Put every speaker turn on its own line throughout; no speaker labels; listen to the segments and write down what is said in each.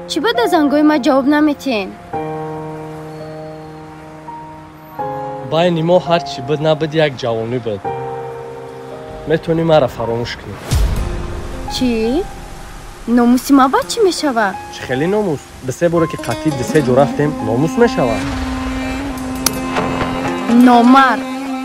چی بود از انگوی ما جواب نمیتین؟
بین ما هر چی بود نبود یک جوانی بود. میتونی مرا فراموش کنی.
چی؟ ناموسی ما با چی میشوه؟
چه خیلی ناموس. به 3 بار که قطعی 2 جا رفتیم ناموس میشوه.
نامرد.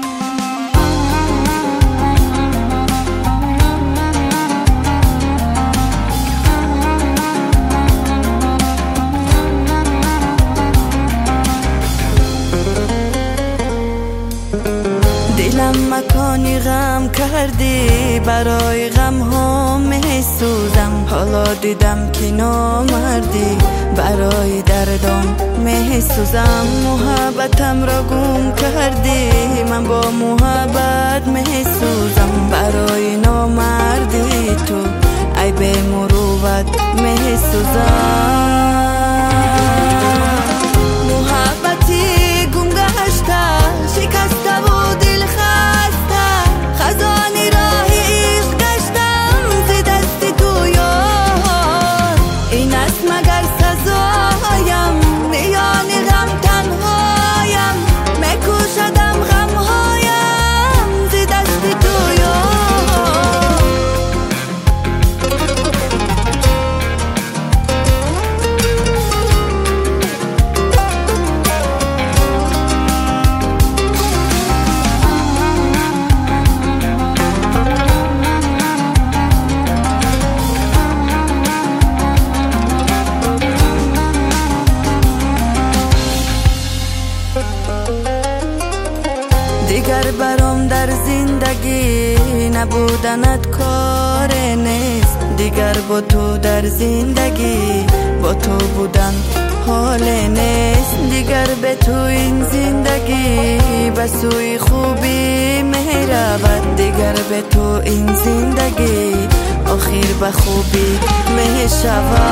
دلم مکانی غم کردی برای غم ها میسوزم حالا دیدم که نامردی برای دردم میسوزم محبتم را گم کردی من با محبت میسوزم برای نامردی تو ای به مروت میسوزم محبتی گم گشته شکسته و دل خسته خزانی راهی عشق گشتم ز دست تو یار این است مگر سزایم میان غم تنهایم میکشدم غمهایم ز دست تو یار دیگر برام در زندگی نبودنت کار نیست دیگر با تو در زندگی با تو بودن حال نیست دیگر به تو این زندگی به سوی خوبی میرود دیگر به تو این زندگی آخر به خوبی میشود